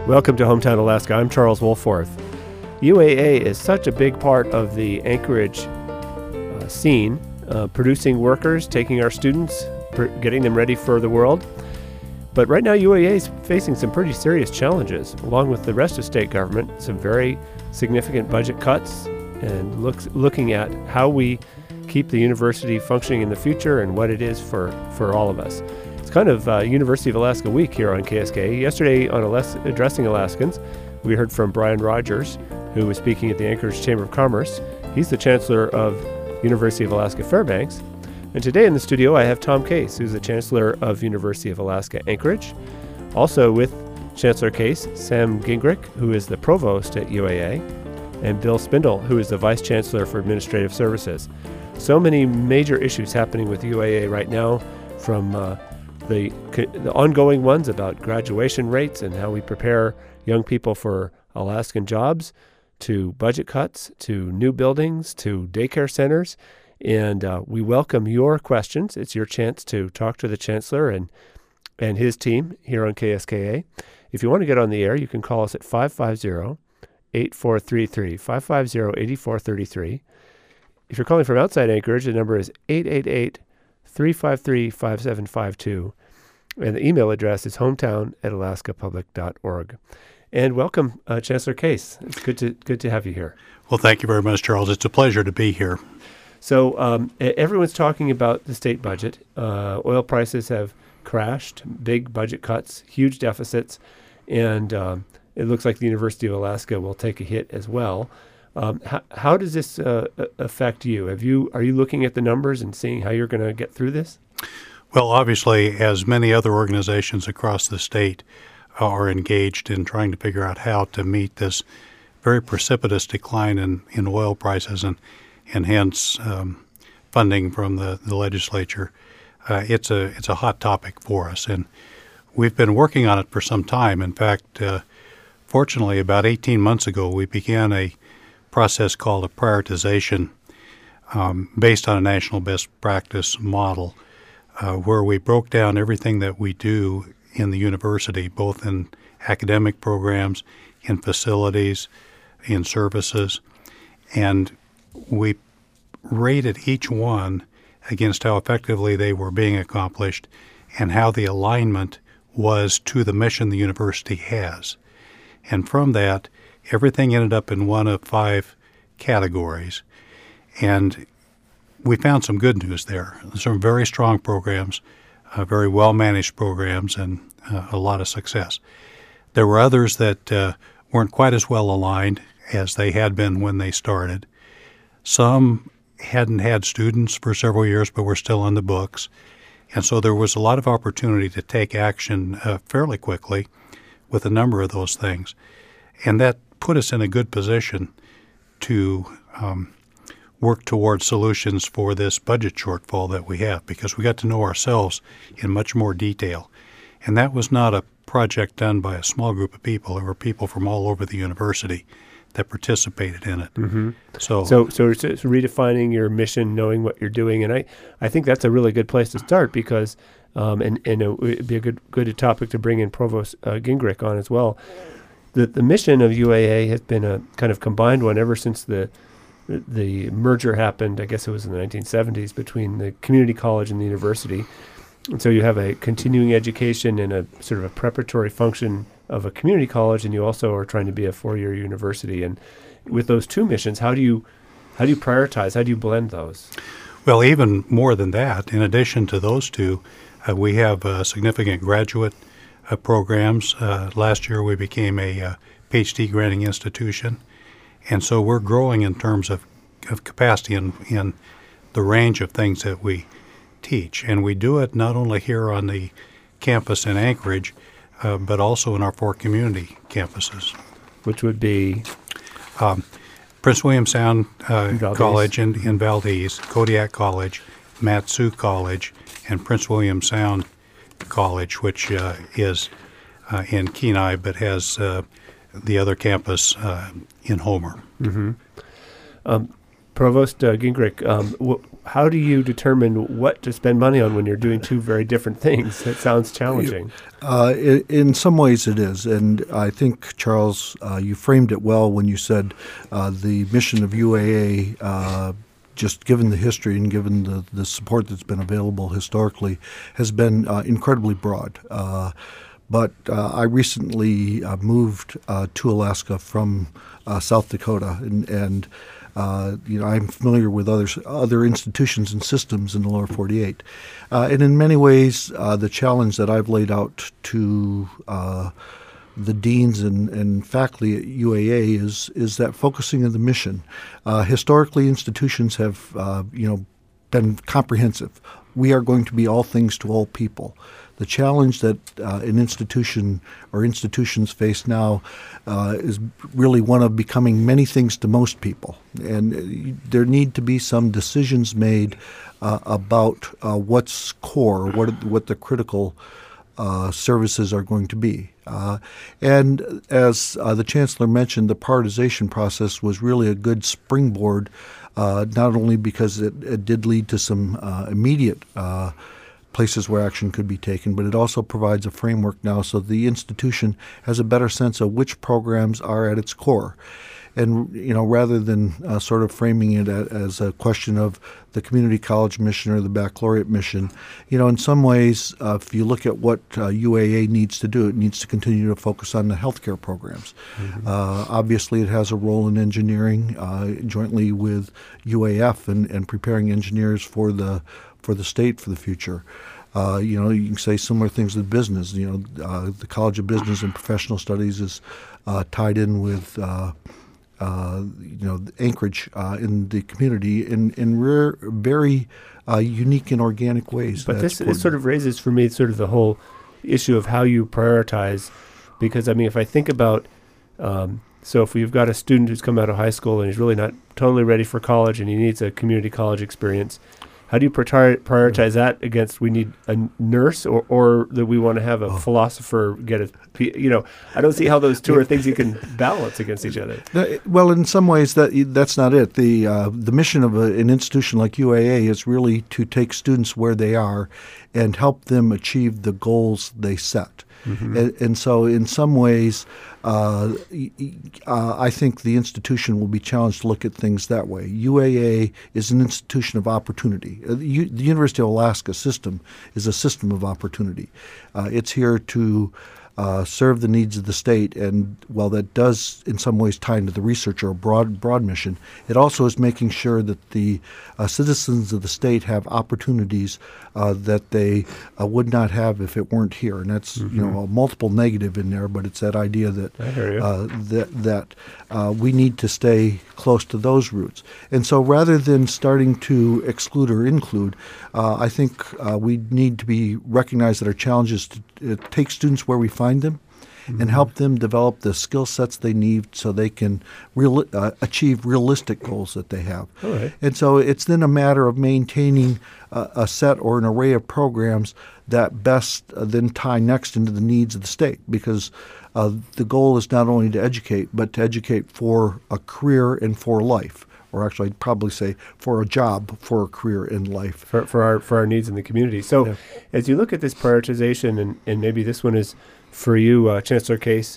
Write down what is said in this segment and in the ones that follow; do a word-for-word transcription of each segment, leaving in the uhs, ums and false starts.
Welcome to Hometown Alaska. I'm Charles Wolforth. U A A is such a big part of the Anchorage uh, scene, uh, producing workers, taking our students, pr- getting them ready for the world. But right now, U A A is facing some pretty serious challenges, along with the rest of state government, some very significant budget cuts, and looks, looking at how we keep the university functioning in the future and what it is for, for all of us. It's kind of uh, University of Alaska Week here on K S K. Yesterday on Alas- Addressing Alaskans, we heard from Brian Rogers, who was speaking at the Anchorage Chamber of Commerce. He's the Chancellor of University of Alaska Fairbanks. And today in the studio, I have Tom Case, who's the Chancellor of University of Alaska Anchorage. Also with Chancellor Case, Sam Gingrich, who is the Provost at U A A, and Bill Spindle, who is the Vice Chancellor for Administrative Services. So many major issues happening with U A A right now, from uh, the, the ongoing ones about graduation rates and how we prepare young people for Alaskan jobs, to budget cuts, to new buildings, to daycare centers. And uh, we welcome your questions. It's your chance to talk to the Chancellor and and his team here on K S K A. If you want to get on the air, you can call us at five five zero, eight four three three, five five zero, eight four three three. If you're calling from outside Anchorage, the number is eight eight eight, three five three, five seven five two. And the email address is hometown at alaska public dot org. And welcome, uh, Chancellor Case. It's good to good to have you here. Well, thank you very much, Charles. It's a pleasure to be here. So um, everyone's talking about the state budget. Uh, oil prices have crashed, big budget cuts, huge deficits, and um, it looks like the University of Alaska will take a hit as well. Um, how, how does this uh, affect you? Have you are you looking at the numbers and seeing how you're going to get through this? Well, obviously, as many other organizations across the state are engaged in trying to figure out how to meet this very precipitous decline in, in oil prices and and hence um, funding from the, the legislature. Uh, it's a it's a hot topic for us, and we've been working on it for some time. In fact, uh, fortunately, about eighteen months ago, we began a process called a prioritization um, based on a national best practice model, uh, where we broke down everything that we do in the university, both in academic programs, in facilities, in services, and we rated each one against how effectively they were being accomplished and how the alignment was to the mission the university has. And from that, everything ended up in one of five categories. And we found some good news there. Some very strong programs, uh, very well-managed programs, and uh, a lot of success. There were others that uh, weren't quite as well aligned as they had been when they started. Some hadn't had students for several years but were still on the books. And so there was a lot of opportunity to take action uh, fairly quickly with a number of those things. And that put us in a good position to um, work towards solutions for this budget shortfall that we have, because we got to know ourselves in much more detail. And that was not a project done by a small group of people. There were people from all over the university that participated in it. Mm-hmm. So, so, so it's, it's redefining your mission, knowing what you're doing, and I, I think that's a really good place to start, because, um, and and it would be a good good topic to bring in Provost uh, Gingrich on as well. The the mission of U A A has been a kind of combined one ever since the the merger happened. I guess it was in the nineteen seventies between the community college and the university. And so you have a continuing education and a sort of a preparatory function of a community college, and you also are trying to be a four-year university. And with those two missions, how do you how do you prioritize? How do you blend those? Well, even more than that, in addition to those two, uh, we have uh, significant graduate uh, programs. Uh, last year, we became a uh, PhD granting institution, and so we're growing in terms of, of capacity in, in the range of things that we teach. And we do it not only here on the campus in Anchorage, uh, but also in our four community campuses. Which would be? Um, Prince William Sound uh, College in, in Valdez, Kodiak College, Mat-Su College, and Prince William Sound College, which uh, is uh, in Kenai, but has uh, the other campus uh, in Homer. Mm-hmm. Um, Provost uh, Gingrich, um, wh- how do you determine what to spend money on when you're doing two very different things? That sounds challenging. Uh, in, in some ways it is, and I think, Charles, uh, you framed it well when you said uh, the mission of U A A, uh, just given the history and given the, the support that's been available historically, has been uh, incredibly broad. Uh, but uh, I recently uh, moved uh, to Alaska from uh, South Dakota, and, and Uh, you know, I'm familiar with other other institutions and systems in the lower forty-eight, uh, and in many ways, uh, the challenge that I've laid out to uh, the deans and, and faculty at U A A is is that focusing on the mission. Uh, historically, institutions have uh, you know been comprehensive. We are going to be all things to all people. The challenge that uh, an institution or institutions face now uh, is really one of becoming many things to most people. And uh, there need to be some decisions made uh, about uh, what's core, what what the critical uh, services are going to be. Uh, and as uh, the Chancellor mentioned, the prioritization process was really a good springboard, uh, not only because it, it did lead to some uh, immediate uh places where action could be taken, but it also provides a framework now so the institution has a better sense of which programs are at its core. And, you know, rather than uh, sort of framing it as a question of the community college mission or the baccalaureate mission, you know, in some ways, uh, if you look at what uh, U A A needs to do, it needs to continue to focus on the healthcare programs. Mm-hmm. Uh, obviously, it has a role in engineering uh, jointly with U A F and, and preparing engineers for the for the state for the future. Uh, you know, you can say similar things with business. You know, uh, the College of Business and Professional Studies is uh, tied in with, uh, uh, you know, Anchorage uh, in the community in, in rare, very uh, unique and organic ways. But this, this sort of raises for me sort of the whole issue of how you prioritize. Because, I mean, if I think about, um, so if we've got a student who's come out of high school and he's really not totally ready for college and he needs a community college experience, how do you priori- prioritize that against we need a nurse or, or that we want to have a oh. philosopher get a, you know, I don't see how those two are things you can balance against each other. Well, in some ways that that's not it. The uh, the mission of a, an institution like U A A is really to take students where they are and help them achieve the goals they set. Mm-hmm. And, and so in some ways, uh, uh, I think the institution will be challenged to look at things that way. U A A is an institution of opportunity. Uh, the, U- the University of Alaska system is a system of opportunity. Uh, it's here to uh, serve the needs of the state, and while that does in some ways tie into the research or a broad, broad mission, it also is making sure that the uh, citizens of the state have opportunities uh, that they uh, would not have if it weren't here. And that's mm-hmm. you know a multiple negative in there, but it's that idea that uh, that that uh, we need to stay close to those roots. And so rather than starting to exclude or include, uh, I think uh, we need to be recognize that our challenge is to uh, take students where we find them mm-hmm. and help them develop the skill sets they need so they can real, uh, achieve realistic goals that they have. All right. And so it's then a matter of maintaining uh, a set or an array of programs that best uh, then tie next into the needs of the state, because uh, the goal is not only to educate, but to educate for a career and for life. Or actually, I'd probably say for a job, for a career in life. For, for our for our needs in the community. So yeah. as you look at this prioritization, and, and maybe this one is for you, uh, Chancellor Case,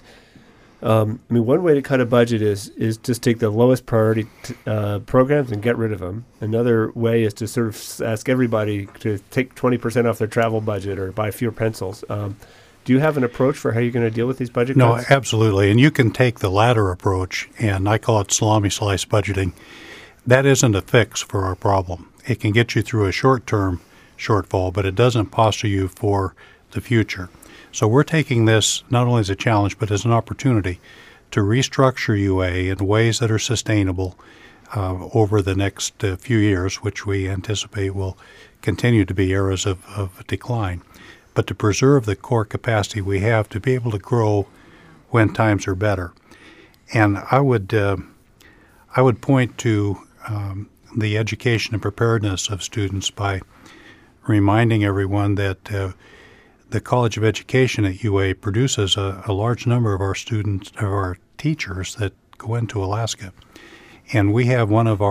um, I mean, one way to cut a budget is is just take the lowest priority t- uh, programs and get rid of them. Another way is to sort of ask everybody to take twenty percent off their travel budget or buy fewer pencils. Um, do you have an approach for how you're going to deal with these budget no, cuts? No, absolutely. And you can take the latter approach, and I call it salami slice budgeting. That isn't a fix for our problem. It can get you through a short-term shortfall, but it doesn't posture you for the future. So we're taking this not only as a challenge, but as an opportunity to restructure U A in ways that are sustainable uh, over the next uh, few years, which we anticipate will continue to be eras of, of decline, but to preserve the core capacity we have to be able to grow when times are better. And I would, uh, I would point to Um, the education and preparedness of students by reminding everyone that uh, the College of Education at U A produces a, a large number of our students, of our teachers that go into Alaska. And we have one of our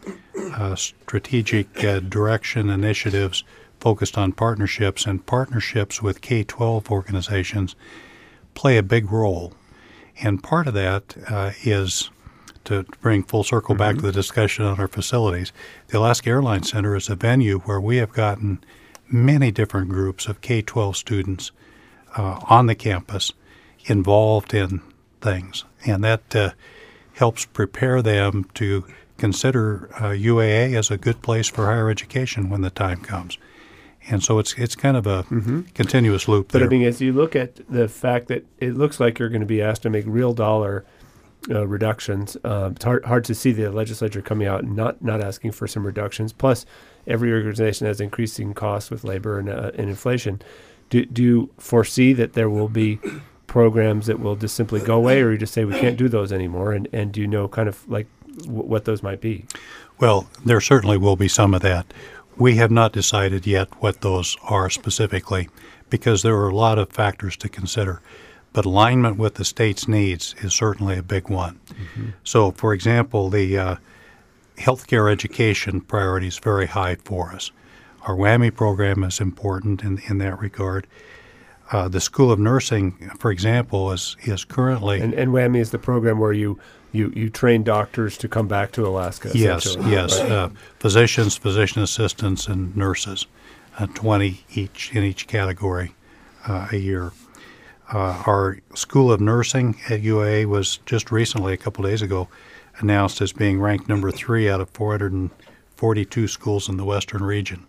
uh, strategic uh, direction initiatives focused on partnerships, and partnerships with K twelve organizations play a big role. And part of that uh, is, to bring full circle mm-hmm. back to the discussion on our facilities, the Alaska Airlines Center is a venue where we have gotten many different groups of K twelve students uh, on the campus involved in things. And that uh, helps prepare them to consider uh, U A A as a good place for higher education when the time comes. And so it's it's kind of a mm-hmm. continuous loop but there. I mean, as you look at the fact that it looks like you're going to be asked to make real dollar uh, reductions, uh, it's hard, hard to see the legislature coming out and not, not asking for some reductions. Plus, every organization has increasing costs with labor and, uh, and inflation. Do, do you foresee that there will be programs that will just simply go away, or you just say we can't do those anymore? And, and do you know kind of like w- what those might be? Well, there certainly will be some of that. We have not decided yet what those are specifically, because there are a lot of factors to consider. But alignment with the state's needs is certainly a big one. Mm-hmm. So, for example, the uh, healthcare education priority is very high for us. Our WWAMI program is important in, in that regard. Uh, the School of Nursing, for example, is is currently... And, and WWAMI is the program where you, you, you train doctors to come back to Alaska. Yes, yes. Right? Uh, physicians, physician assistants, and nurses, uh, twenty each in each category uh, a year. Uh, our School of Nursing at U A A was just recently, a couple days ago, announced as being ranked number three out of four hundred forty-two schools in the Western region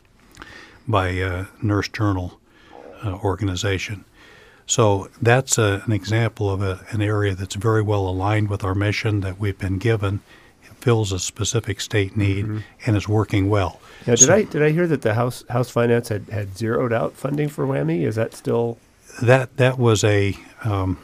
by uh, Nurse Journal uh, organization. So that's a, an example of a, an area that's very well aligned with our mission that we've been given. It fills a specific state need mm-hmm. and is working well. Now, did so, I did I hear that the House House Finance had, had zeroed out funding for WWAMI? Is that still? That that was a um,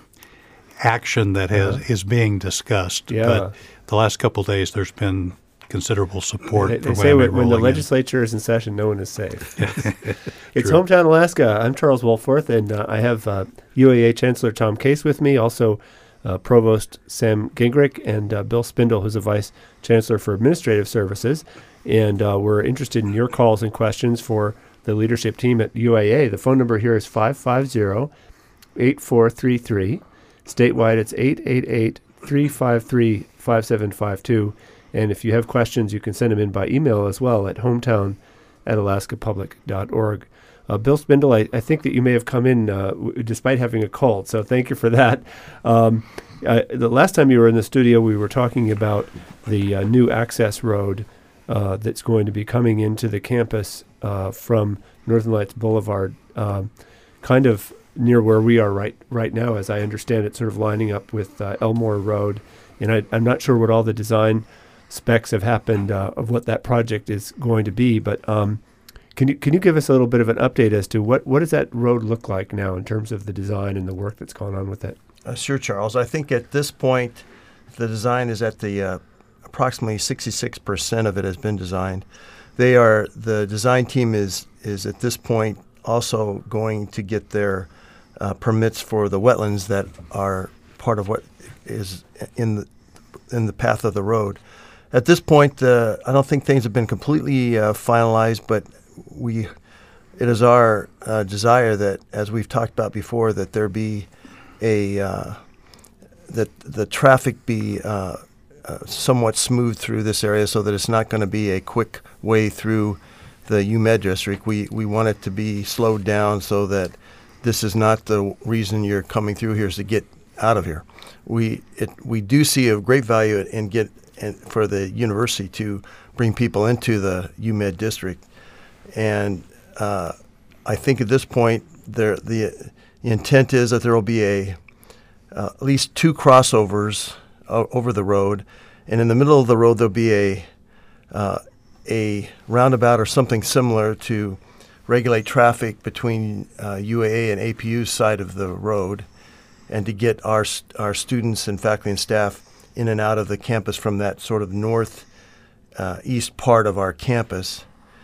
action that has uh-huh. is being discussed. Yeah. But the last couple of days, there's been considerable support they, for they say when, when the in. legislature is in session, no one is safe. It's Hometown Alaska. I'm Charles Wohlforth, and uh, I have uh, U A A Chancellor Tom Case with me, also uh, Provost Sam Gingrich, and uh, Bill Spindle, who's a Vice Chancellor for Administrative Services. And uh, we're interested in your calls and questions for the leadership team at U A A. The phone number here is five five zero, eight four three three. Statewide, it's eight eight eight, three five three, five seven five two. And if you have questions, you can send them in by email as well at hometown at alaska public dot org. Uh, Bill Spindle, I, I think that you may have come in uh, w- despite having a cold, so thank you for that. Um, uh, the last time you were in the studio, we were talking about the uh, new access road uh, that's going to be coming into the campus uh, from Northern Lights Boulevard, uh, kind of near where we are right right now, as I understand it, sort of lining up with uh, Elmore Road. And I, I'm not sure what all the design specs have happened uh, of what that project is going to be, but um, can you can you give us a little bit of an update as to what, what does that road look like now in terms of the design and the work that's gone on with it? Uh, sure, Charles. I think at this point, the design is at the uh, approximately sixty-six percent of it has been designed. They are the design team is is at this point also going to get their uh, permits for the wetlands that are part of what is in the in the path of the road. At this point, uh, I don't think things have been completely uh, finalized, but we, it is our uh, desire that, as we've talked about before, that there be a, uh, that the traffic be uh, uh, somewhat smooth through this area so that it's not going to be a quick way through the U M E D district. We, we want it to be slowed down so that this is not the reason you're coming through here is to get out of here. We, it, we do see a great value in get and for the university to bring people into the U M E D district. And uh, I think at this point, there, the, the intent is that there will be a uh, at least two crossovers uh, over the road. And in the middle of the road, there'll be a, uh, a roundabout or something similar to regulate traffic between uh, U A A and A P U's side of the road, and to get our our students and faculty and staff in and out of the campus from that sort of north uh, east part of our campus.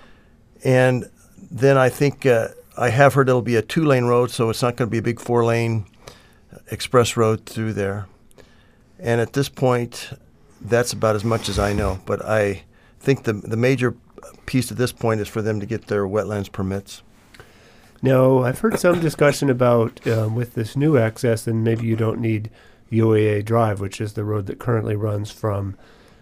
And then I think uh, I have heard it'll be a two-lane road, so it's not going to be a big four-lane express road through there. And at this point, that's about as much as I know. But I think the the major piece at this point is for them to get their wetlands permits. Now, I've heard some discussion about um, with this new access, and maybe you don't need U A A Drive, which is the road that currently runs from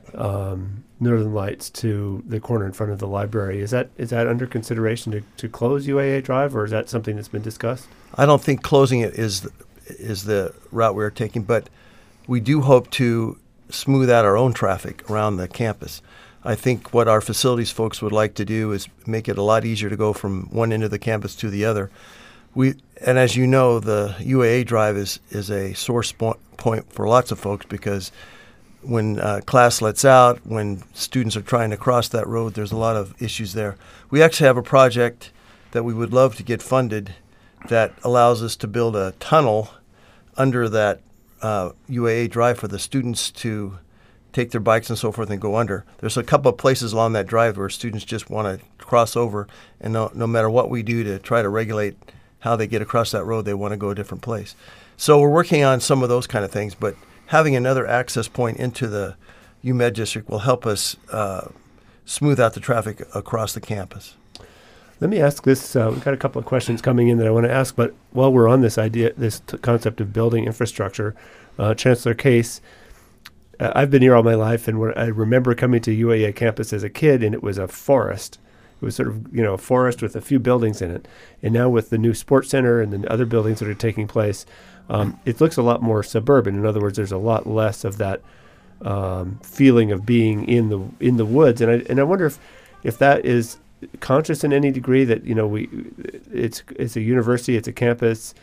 um, Northern Lights to the corner in front of the library. Is that is that under consideration to, to close U A A Drive, or is that something that's been discussed? I don't think closing it is the, is the route we're taking, but we do hope to smooth out our own traffic around the campus. I think what our facilities folks would like to do is make it a lot easier to go from one end of the campus to the other. We and as you know, the U A A Drive is is a sore spo- point for lots of folks, because when uh, class lets out, when students are trying to cross that road, there's a lot of issues there. We actually have a project that we would love to get funded that allows us to build a tunnel under that uh, U A A Drive for the students to take their bikes and so forth and go under. There's a couple of places along that drive where students just want to cross over, and no, no matter what we do to try to regulate how they get across that road, they want to go a different place. So we're working on some of those kind of things, but having another access point into the U M E D district will help us uh, smooth out the traffic across the campus. Let me ask this. Uh, we've got a couple of questions coming in that I want to ask, but while we're on this idea, this t- concept of building infrastructure, uh, Chancellor Case, uh, I've been here all my life, and when I remember coming to U A A campus as a kid, and it was a forest. It was sort of, you know, a forest with a few buildings in it. And now with the new sports center and the other buildings that are taking place, um, it looks a lot more suburban. In other words, there's a lot less of that um, feeling of being in the in the woods. And I and I wonder if if that is conscious in any degree, that, you know, we it's it's a university, it's a campus,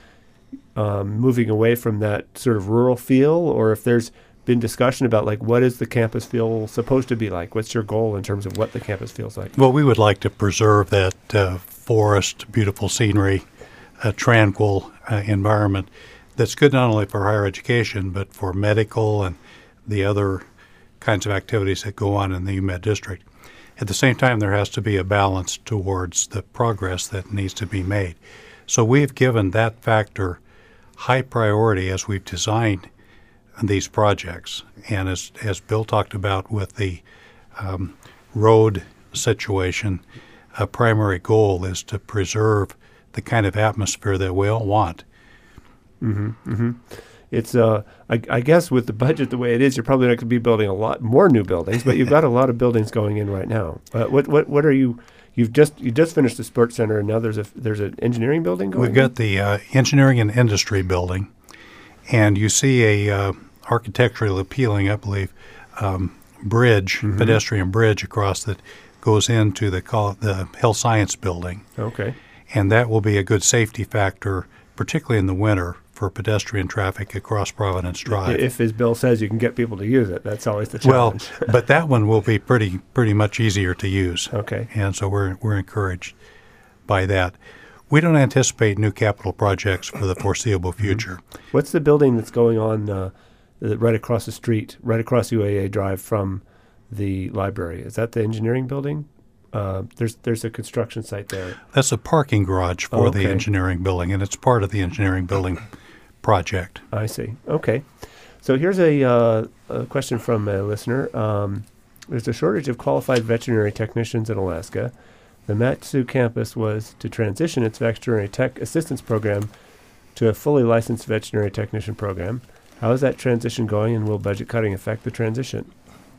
um, moving away from that sort of rural feel, or if there's been discussion about, like, what is the campus feel supposed to be like? What's your goal in terms of what the campus feels like? Well, we would like to preserve that uh, forest, beautiful scenery, a tranquil uh, environment that's good not only for higher education, but for medical and the other kinds of activities that go on in the U M E D district. At the same time, there has to be a balance towards the progress that needs to be made. So we've given that factor high priority as we've designed these projects. And as, as Bill talked about with the um, road situation, a primary goal is to preserve the kind of atmosphere that we all want. Mm-hmm, mm-hmm. It's, uh, I, I guess with the budget the way it is, you're probably not going to be building a lot more new buildings, but you've got a lot of buildings going in right now. Uh, what, what, what are you? You've just you just finished the sports center, and now there's a there's an engineering building going. We've got the uh, engineering and industry building, and you see a uh, architecturally appealing, I believe, um, bridge, mm-hmm. pedestrian bridge across that goes into the call the health science building. Okay, and that will be a good safety factor, particularly in the winter, for pedestrian traffic across Providence Drive. If, as Bill says, you can get people to use it, that's always the challenge. Well, but that one will be pretty pretty much easier to use. Okay. And so we're we're encouraged by that. We don't anticipate new capital projects for the foreseeable future. Mm-hmm. What's the building that's going on uh, right across the street, right across U A A Drive from the library? Is that the engineering building? Uh, there's there's a construction site there. That's a parking garage for oh, okay. the engineering building, and it's part of the engineering building project. I see. Okay. So here's a, uh, a question from a listener. Um, there's a shortage of qualified veterinary technicians in Alaska. The Mat-Su campus was to transition its veterinary tech assistance program to a fully licensed veterinary technician program. How is that transition going, and will budget cutting affect the transition?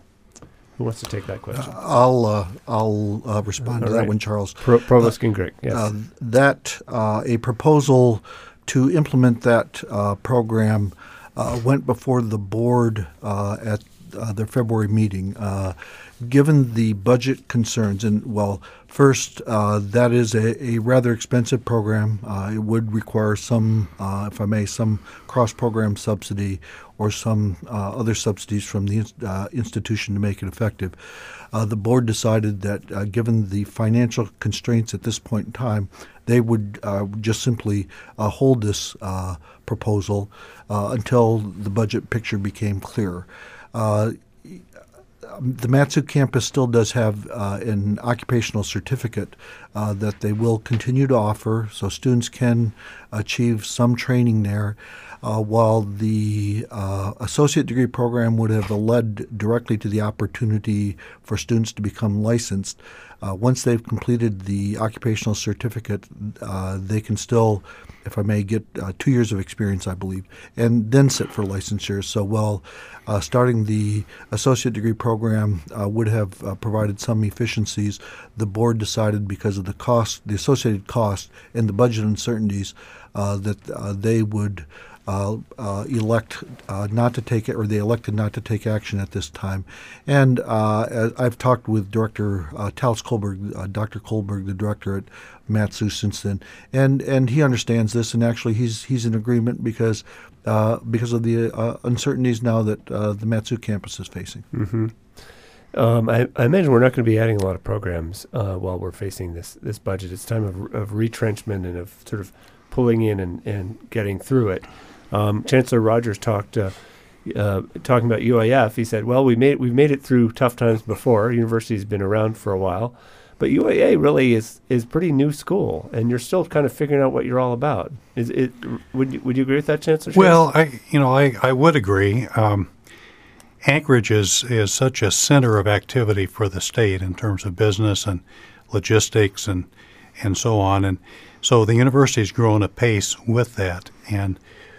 Who wants to take that question? Uh, I'll uh, I'll uh, respond All to right. that one, Charles. Pro- Provost Gingrich, yes. Uh, that uh, a proposal to implement that uh, program uh, went before the board uh, at uh, their February meeting. Uh, given the budget concerns, and well, first, uh, that is a, a rather expensive program. Uh, it would require some, uh, if I may, some cross-program subsidy or some uh, other subsidies from the uh, institution to make it effective. Uh, the board decided that uh, given the financial constraints at this point in time, they would uh, just simply uh, hold this uh, proposal uh, until the budget picture became clearer. Uh, the Mat-Su campus still does have uh, an occupational certificate uh, that they will continue to offer, so students can achieve some training there. uh, while the uh, associate degree program would have led directly to the opportunity for students to become licensed, uh, once they've completed the occupational certificate, uh, they can still, if I may, get uh, two years of experience, I believe, and then sit for licensure. So while uh, starting the associate degree program uh, would have uh, provided some efficiencies, the board decided because of the cost, the associated cost, and the budget uncertainties, uh, that uh, they would uh, uh, elect uh, not to take it, or they elected not to take action at this time. And uh, I've talked with Director uh, Talis Kohlberg, uh, Doctor Kohlberg, the director at Mat-Su since then, and and he understands this, and actually he's he's in agreement because uh, because of the uh, uncertainties now that uh, the Mat-Su campus is facing. Mm-hmm. Um, I, I imagine we're not going to be adding a lot of programs uh, while we're facing this this budget. It's time of, of retrenchment and of sort of pulling in and, and getting through it. Um, Chancellor Rogers talked uh, uh, talking about U A F. He said, "Well, we made we've made it through tough times before. University's been around for a while." But U A A really is is pretty new school, and you're still kind of figuring out what you're all about. Is it? Would you, would you agree with that, Chancellor? Well, I you know I, I would agree. Um, Anchorage is is such a center of activity for the state in terms of business and logistics and and so on, and so the university's grown apace with that, and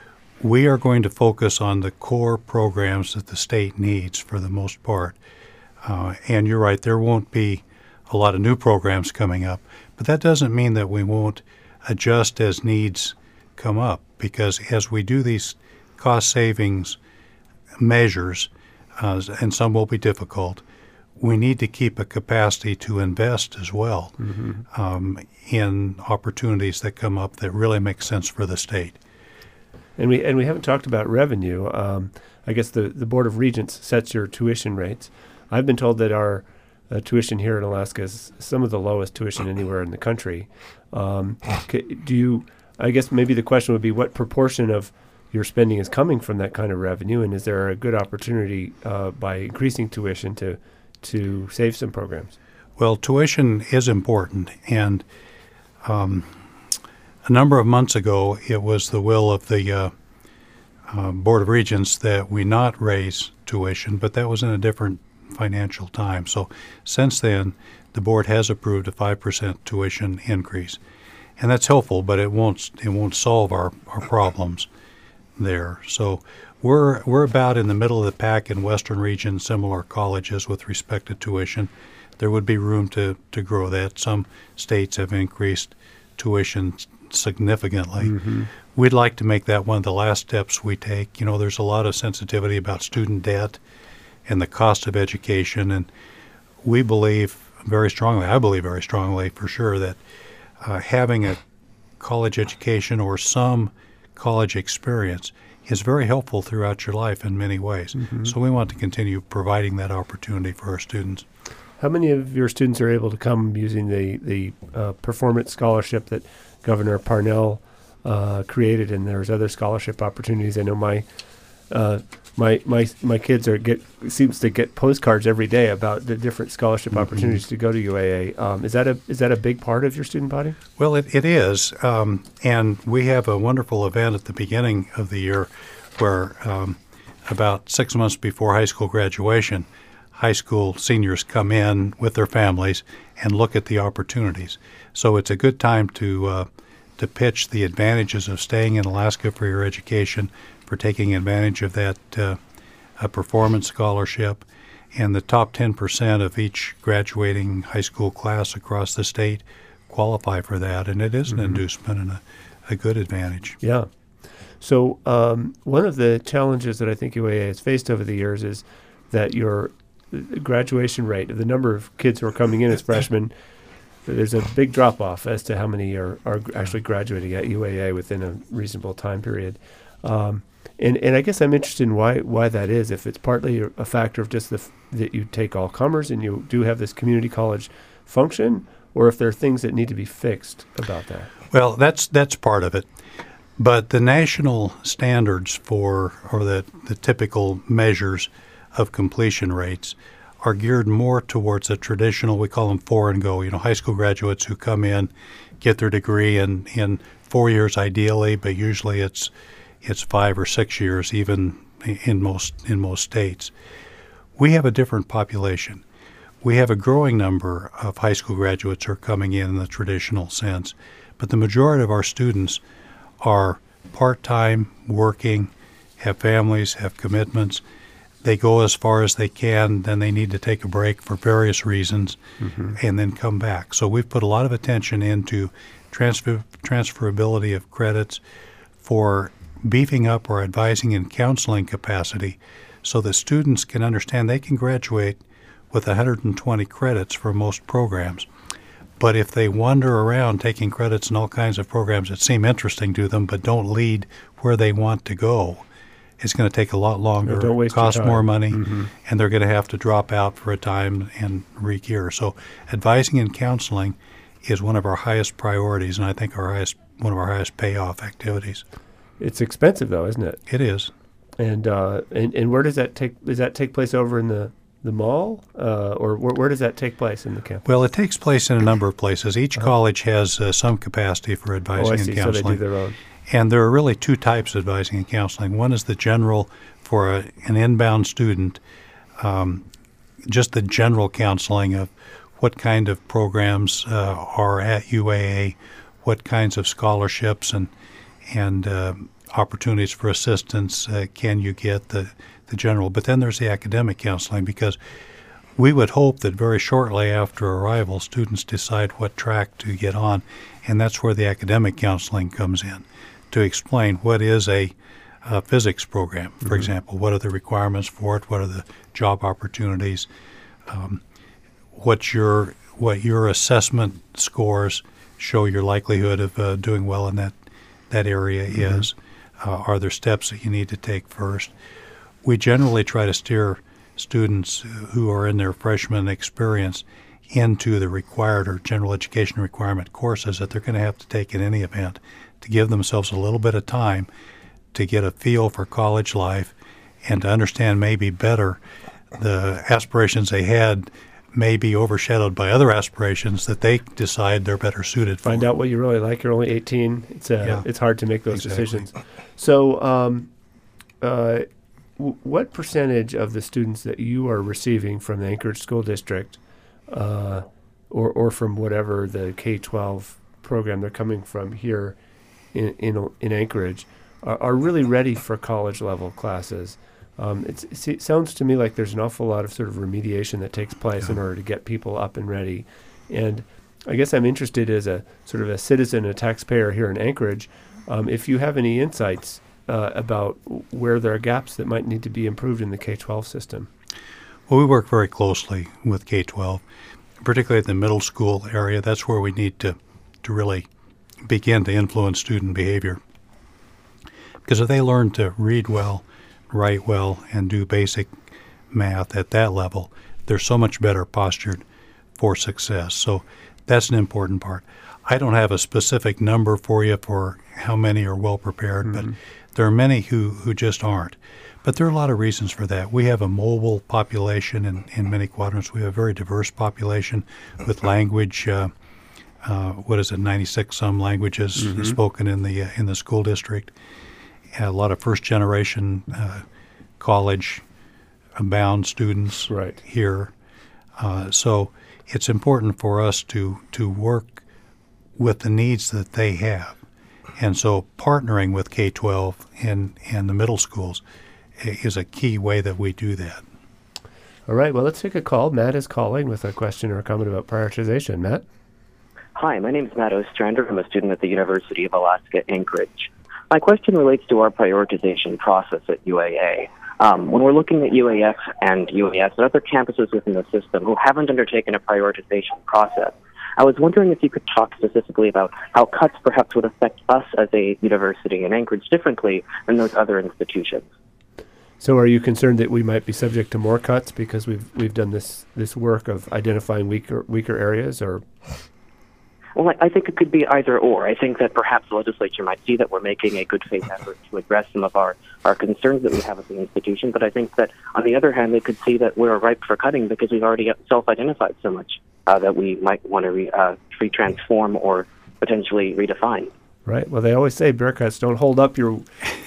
we are going to focus on the core programs that the state needs for the most part. Uh, and you're right, there won't be a lot of new programs coming up, but that doesn't mean that we won't adjust as needs come up, because as we do these cost savings measures, uh, and some will be difficult, we need to keep a capacity to invest as well mm-hmm. um, in opportunities that come up that really make sense for the state. And we and we haven't talked about revenue. Um, I guess the, the Board of Regents sets your tuition rates. I've been told that our uh, tuition here in Alaska is some of the lowest tuition anywhere in the country. Um, do you? I guess maybe the question would be, what proportion of your spending is coming from that kind of revenue, and is there a good opportunity uh, by increasing tuition to to save some programs? Well, tuition is important, and um, a number of months ago, it was the will of the uh, uh, Board of Regents that we not raise tuition, but that was in a different financial time. So since then, the board has approved a five percent tuition increase, and that's helpful, but it won't it won't solve our, our problems there. So we're we're about in the middle of the pack in Western Region, similar colleges with respect to tuition. There would be room to, to grow that. Some states have increased tuition significantly. Mm-hmm. We'd like to make that one of the last steps we take. You know, there's a lot of sensitivity about student debt and the cost of education, and we believe very strongly, I believe very strongly for sure, that uh, having a college education or some college experience is very helpful throughout your life in many ways. Mm-hmm. So we want to continue providing that opportunity for our students. How many of your students are able to come using the, the uh, performance scholarship that Governor Parnell uh, created, and there's other scholarship opportunities? I know my uh, my my my kids are get seems to get postcards every day about the different scholarship mm-hmm. opportunities to go to U A A. Um, is that a is that a big part of your student body? Well, it, it is, um, and we have a wonderful event at the beginning of the year where um, about six months before high school graduation, high school seniors come in with their families and look at the opportunities. So it's a good time to uh, to pitch the advantages of staying in Alaska for your education, for taking advantage of that uh, a performance scholarship. And the top ten percent of each graduating high school class across the state qualify for that. And it is an mm-hmm. inducement and a, a good advantage. Yeah. So um, one of the challenges that I think U A A has faced over the years is that your graduation rate, the number of kids who are coming in as freshmen, there's a big drop-off as to how many are, are actually graduating at U A A within a reasonable time period. Um, and, and I guess I'm interested in why why that is, if it's partly a factor of just the f- that you take all comers and you do have this community college function, or if there are things that need to be fixed about that. Well, that's that's part of it. But the national standards for, or the, the typical measures of completion rates are geared more towards a traditional, we call them four and go, you know, high school graduates who come in, get their degree in, in four years ideally, but usually it's it's five or six years, even in most in most states. We have a different population. We have a growing number of high school graduates who are coming in in the traditional sense, but the majority of our students are part-time, working, have families, have commitments. They go as far as they can, then they need to take a break for various reasons, mm-hmm. and then come back. So we've put a lot of attention into transfer, transferability of credits for beefing up our advising and counseling capacity so that students can understand they can graduate with one hundred twenty credits for most programs. But if they wander around taking credits in all kinds of programs that seem interesting to them but don't lead where they want to go, it's going to take a lot longer, don't waste cost your time. more money, mm-hmm. and they're going to have to drop out for a time and re-gear. So advising and counseling is one of our highest priorities, and I think our highest one of our highest payoff activities. It's expensive, though, isn't it? It is. And uh, and, and where does that take? Does that take place over in the the mall, uh, or where, where does that take place in the campus? Well, it takes place in a number of places. Each uh-huh. college has uh, some capacity for advising oh, I see. and counseling. So they do their own. And there are really two types of advising and counseling. One is the general for a, an inbound student, um, just the general counseling of what kind of programs uh, are at U A A, what kinds of scholarships and and uh, opportunities for assistance uh, can you get, the, the general. But then there's the academic counseling, because we would hope that very shortly after arrival, students decide what track to get on, and that's where the academic counseling comes in, to explain what is a, a physics program, for mm-hmm. example. What are the requirements for it? What are the job opportunities? Um, what's your what your assessment scores show your likelihood of uh, doing well in that that area mm-hmm. is? Uh, are there steps that you need to take first? We generally try to steer students who are in their freshman experience into the required or general education requirement courses that they're going to have to take in any event, to give themselves a little bit of time to get a feel for college life and to understand maybe better the aspirations they had may be overshadowed by other aspirations that they decide they're better suited for. Find out what you really like. You're only eighteen. It's uh, yeah, it's hard to make those exactly. decisions. So um, uh, w- what percentage of the students that you are receiving from the Anchorage School District uh, or, or from whatever the K twelve program they're coming from here in, in, in Anchorage are, are really ready for college-level classes? Um, it's, it sounds to me like there's an awful lot of sort of remediation that takes place yeah. in order to get people up and ready. And I guess I'm interested as a sort of a citizen, a taxpayer here in Anchorage, um, if you have any insights uh, about where there are gaps that might need to be improved in the K twelve system. Well, we work very closely with K twelve, particularly at the middle school area. That's where we need to, to really begin to influence student behavior. Because if they learn to read well, write well, and do basic math at that level, they're so much better postured for success. So that's an important part. I don't have a specific number for you for how many are well prepared, mm-hmm. but there are many who, who just aren't. But there are a lot of reasons for that. We have a mobile population in, in many quadrants. We have a very diverse population with language, uh, uh, what is it, ninety-six some languages mm-hmm. spoken in the uh, in the school district. A lot of first-generation uh, college-bound students right. here. Uh, so it's important for us to, to work with the needs that they have. And so partnering with K twelve and, and the middle schools is a key way that we do that. All right. Well, let's take a call. Matt is calling with a question or a comment about prioritization. Matt? Hi, my name is Matt Ostrander. I'm a student at the University of Alaska, Anchorage. My question relates to our prioritization process at U A A. Um, when we're looking at U A F and U A S and other campuses within the system who haven't undertaken a prioritization process, I was wondering if you could talk specifically about how cuts perhaps would affect us as a university in Anchorage differently than those other institutions. So are you concerned that we might be subject to more cuts because we've we've done this, this work of identifying weaker weaker areas, or? Well, I think it could be either or. I think that perhaps the legislature might see that we're making a good faith effort to address some of our, our concerns that we have as an institution, but I think that, on the other hand, they could see that we're ripe for cutting because we've already self-identified so much uh, that we might want to re, uh, re-transform or potentially redefine. Right. Well, they always say bureaucrats don't hold up your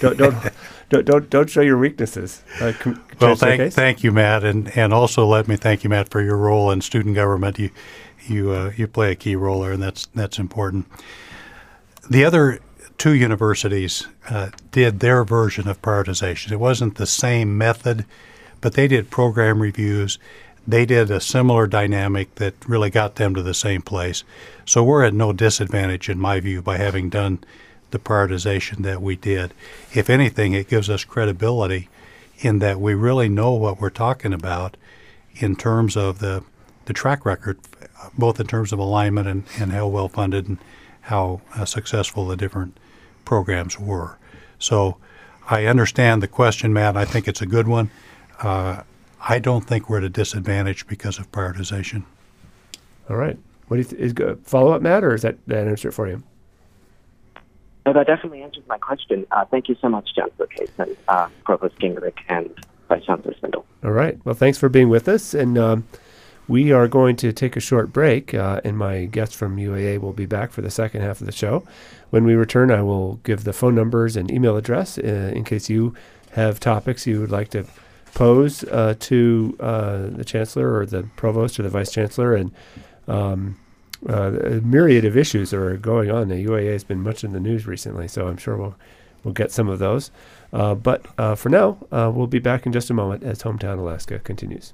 don't, don't, don't, don't, don't show your weaknesses. Uh, com- well, Chancellor thank, Case? thank you, Matt, and, and also let me thank you, Matt, for your role in student government. You you uh, you play a key role there, and that's that's important. The other two universities uh, did their version of prioritization. It wasn't the same method, but they did program reviews. They did a similar dynamic that really got them to the same place. So we're at no disadvantage, in my view, by having done the prioritization that we did. If anything, it gives us credibility in that we really know what we're talking about in terms of the, the track record, both in terms of alignment and, and how well funded and how uh, successful the different programs were. So I understand the question, Matt. I think it's a good one. Uh, I don't think we're at a disadvantage because of prioritization. All right. What do you th- is uh, follow up, Matt, or is that that answer it for you? No, that definitely answers my question. Uh, thank you so much, Chancellor Case and uh, Provost Gingrich and Vice Chancellor Spindle. All right. Well, thanks for being with us, and um, we are going to take a short break, uh, and my guest from U A A will be back for the second half of the show. When we return, I will give the phone numbers and email address uh, in case you have topics you would like to pose uh, to uh, the Chancellor or the Provost or the Vice Chancellor, and um, uh, a myriad of issues are going on. The U A A has been much in the news recently, so I'm sure we'll we'll get some of those. Uh, but uh, for now, uh, we'll be back in just a moment as Hometown Alaska continues.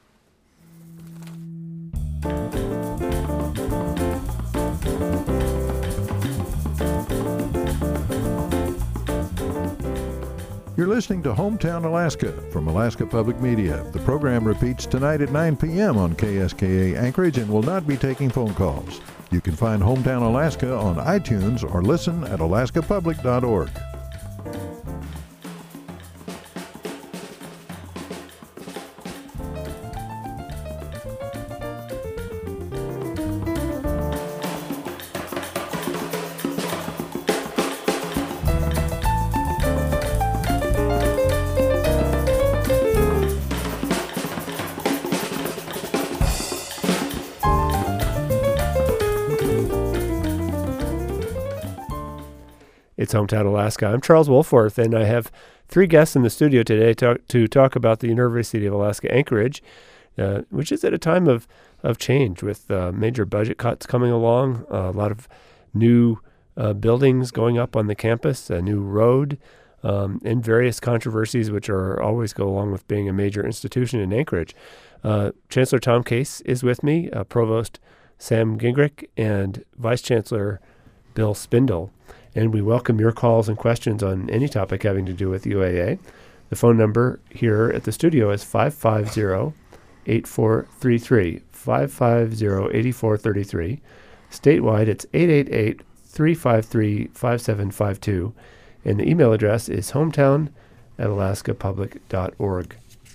You're listening to Hometown Alaska from Alaska Public Media. The program repeats tonight at nine p.m. on K S K A Anchorage and will not be taking phone calls. You can find Hometown Alaska on iTunes or listen at alaska public dot org. It's Hometown Alaska. I'm Charles Wolforth, and I have three guests in the studio today to, to talk about the University of Alaska Anchorage, uh, which is at a time of, of change with uh, major budget cuts coming along, uh, a lot of new uh, buildings going up on the campus, a new road, um, and various controversies which are always go along with being a major institution in Anchorage. Uh, Chancellor Tom Case is with me, uh, Provost Sam Gingrich, and Vice Chancellor Bill Spindle. And we welcome your calls and questions on any topic having to do with U A A. The phone number here at the studio is five five zero, eight four three three, five five zero, eight four three three. Statewide, it's eight eight eight, three five three, five seven five two. And the email address is hometown at alaska public dot org.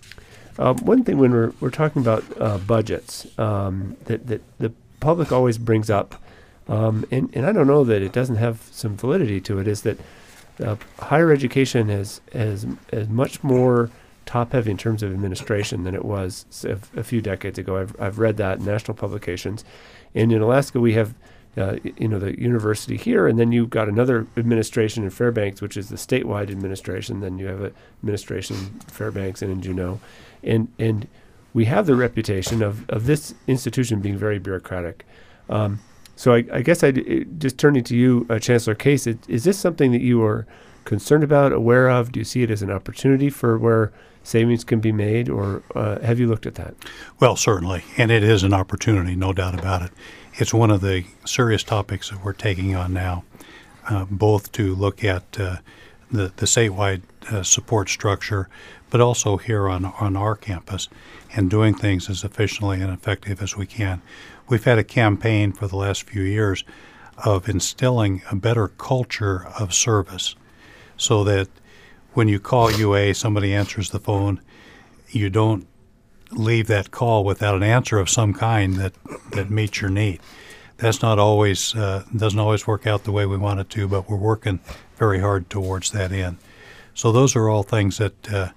Um, one thing when we're, we're talking about uh, budgets um, that, that the public always brings up, Um, and, and I don't know that it doesn't have some validity to it, is that uh, higher education is, is, is much more top-heavy in terms of administration than it was a, a few decades ago. I've, I've read that in national publications. And in Alaska, we have uh, you know, the university here, and then you've got another administration in Fairbanks, which is the statewide administration. Then you have an administration in Fairbanks and in Juneau. And, and we have the reputation of, of this institution being very bureaucratic. Um, So I, I guess I'd uh, just turning to you, uh, Chancellor Case, it, is this something that you are concerned about, aware of? Do you see it as an opportunity for where savings can be made, or uh, have you looked at that? Well, certainly, and it is an opportunity, no doubt about it. It's one of the serious topics that we're taking on now, uh, both to look at uh, the, the statewide uh, support structure, but also here on, on our campus, and doing things as efficiently and effective as we can. We've had a campaign for the last few years of instilling a better culture of service so that when you call U A, somebody answers the phone, you don't leave that call without an answer of some kind that, that meets your need. That's not always, uh, doesn't always work out the way we want it to, but we're working very hard towards that end. So those are all things that uh,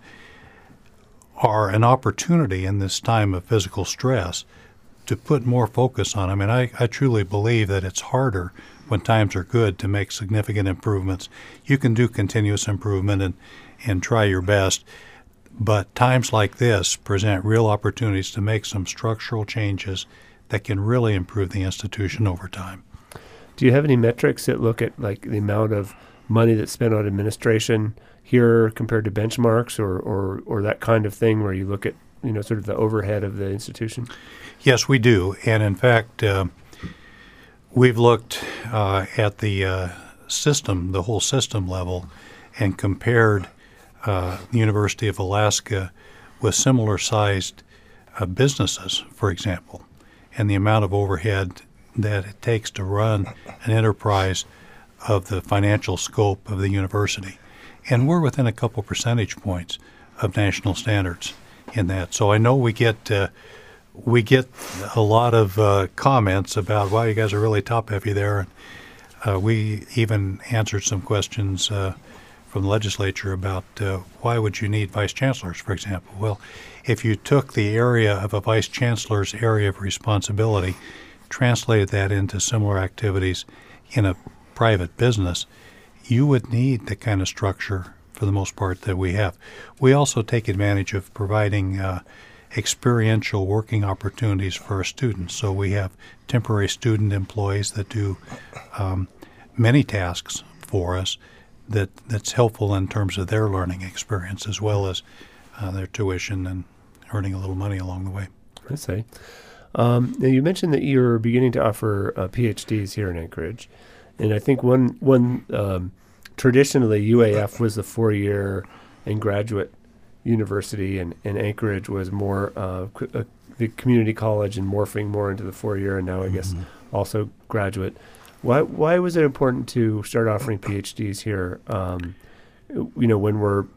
are an opportunity in this time of physical stress to put more focus on. I mean, I, I truly believe that it's harder when times are good to make significant improvements. You can do continuous improvement and, and try your best. But times like this present real opportunities to make some structural changes that can really improve the institution over time. Do you have any metrics that look at like the amount of money that's spent on administration here compared to benchmarks or, or, or that kind of thing where you look at, you know, sort of the overhead of the institution? Yes, we do. And in fact, uh, we've looked uh, at the uh, system, the whole system level, and compared uh, the University of Alaska with similar-sized uh, businesses, for example, and the amount of overhead that it takes to run an enterprise of the financial scope of the university. And we're within a couple percentage points of national standards in that. So I know we get uh, we get a lot of uh, comments about, wow, you guys are really top-heavy there. Uh, we even answered some questions uh, from the legislature about uh, why would you need vice chancellors, for example. Well, if you took the area of a vice chancellor's area of responsibility, translated that into similar activities in a private business, you would need the kind of structure for the most part that we have. We also take advantage of providing uh, experiential working opportunities for our students. So we have temporary student employees that do um, many tasks for us that that's helpful in terms of their learning experience as well as uh, their tuition and earning a little money along the way. I see. Um, now you mentioned that you're beginning to offer uh, PhDs here in Anchorage, and I think one one um, traditionally U A F was the four-year and graduate university, and, and Anchorage was more uh, uh, the community college and morphing more into the four-year, and now I guess mm-hmm. also graduate. Why why was it important to start offering PhDs here? Um, you know, when we're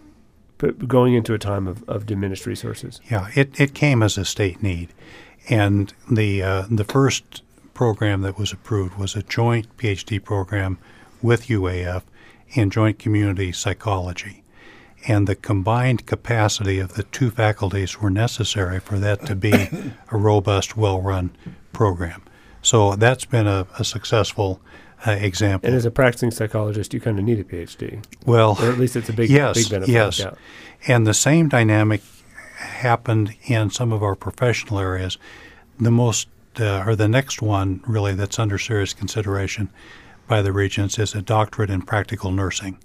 p- going into a time of, of diminished resources. Yeah, it, it came as a state need. And the uh, the first program that was approved was a joint PhD program with U A F in joint community psychology. And the combined capacity of the two faculties were necessary for that to be a robust, well-run program. So that's been a, a successful uh, example. And as a practicing psychologist, you kind of need a PhD. Well, or at least it's a big, yes, big benefit. Yes, yeah. And the same dynamic happened in some of our professional areas. The most, uh, or the next one really that's under serious consideration by the Regents is a doctorate in practical nursing.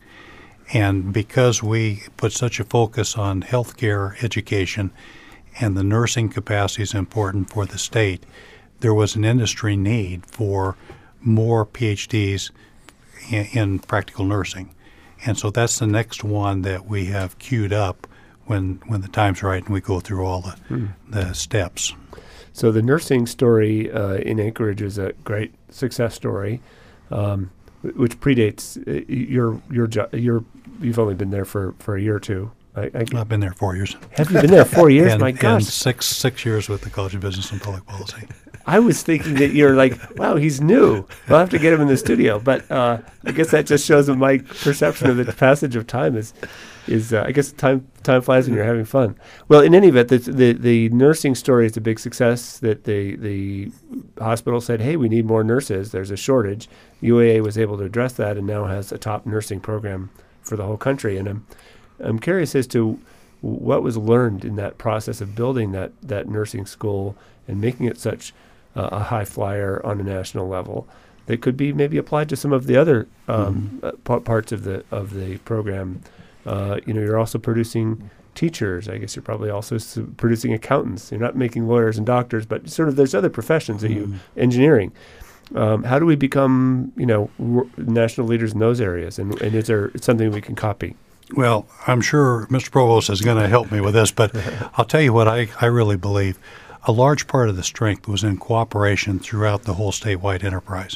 And because we put such a focus on healthcare education and the nursing capacity is important for the state, there was an industry need for more PhDs in, in practical nursing. And so that's the next one that we have queued up when when the time's right and we go through all the, hmm. the steps. So the nursing story uh, in Anchorage is a great success story, um, which predates uh, your your jo- your. You've only been there for, for a year or two. I, I I've been there four years. Have you been there four years? and, My gosh, and six six years with the College of Business and Public Policy. I was thinking that you're like, wow, he's new. We'll have to get him in the studio. But uh, I guess that just shows that my perception of the passage of time is, is uh, I guess time time flies when you're having fun. Well, in any event, the the, the nursing story is a big success. That the the hospital said, hey, we need more nurses. There's a shortage. U A A was able to address that and now has a top nursing program for the whole country. And I'm I'm curious as to what was learned in that process of building that that nursing school and making it such uh, a high flyer on a national level that could be maybe applied to some of the other um, mm-hmm. uh, p- parts of the of the program. Uh, you know, you're also producing teachers. I guess you're probably also s- producing accountants. You're not making lawyers and doctors, but sort of there's other professions that mm-hmm. you engineering. Um, how do we become, you know, r- national leaders in those areas? And, and is there something we can copy? Well, I'm sure Mister Provost is going to help me with this, but I'll tell you what I, I really believe. A large part of the strength was in cooperation throughout the whole statewide enterprise.